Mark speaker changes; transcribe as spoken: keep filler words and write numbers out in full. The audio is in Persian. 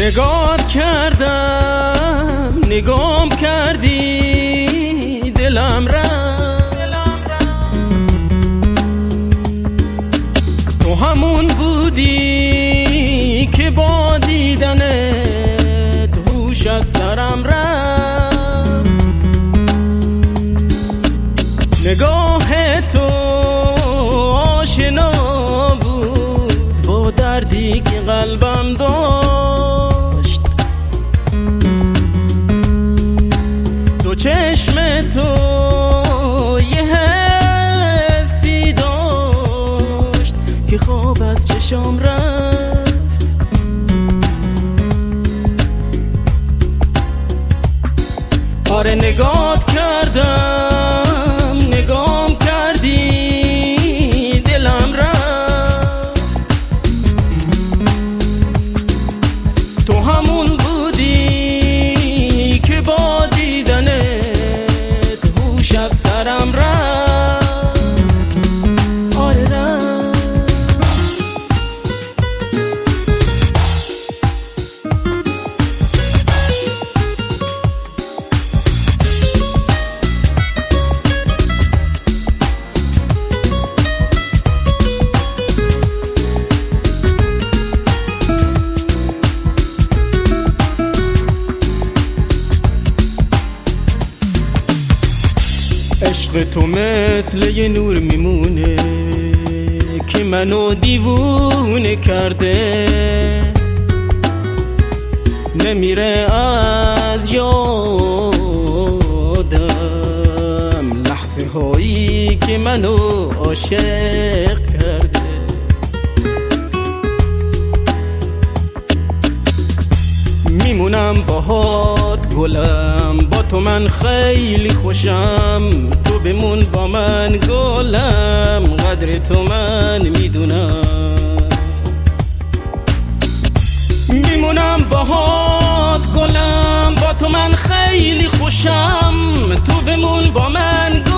Speaker 1: نگات کردم نگام کردی دلم رفت، تو همون بودی که با دیدنت هوش از سرم رفت. نگاه تو آشنا بود با دردی که قلبم داشت، تو چشم تو یه حسی داشت که خواب از چشام رفت. آره نگات کردم نگام کردی دلم رفت، تو همون بودی که با دیدنت هوش از سرم رفت. آره رفت. عشق تو مثل یه نور میمونه که منو دیوونه کرده، نمیره از یادم لحظه هایی که منو عاشق کرده. میمونم باهات گلم، با تو من خیلی خوشم، تو بمون با من گلم، قدر تو من میدونم. میمونم باهات گلم، با تو من خیلی خوشم، تو بمون با من گلم.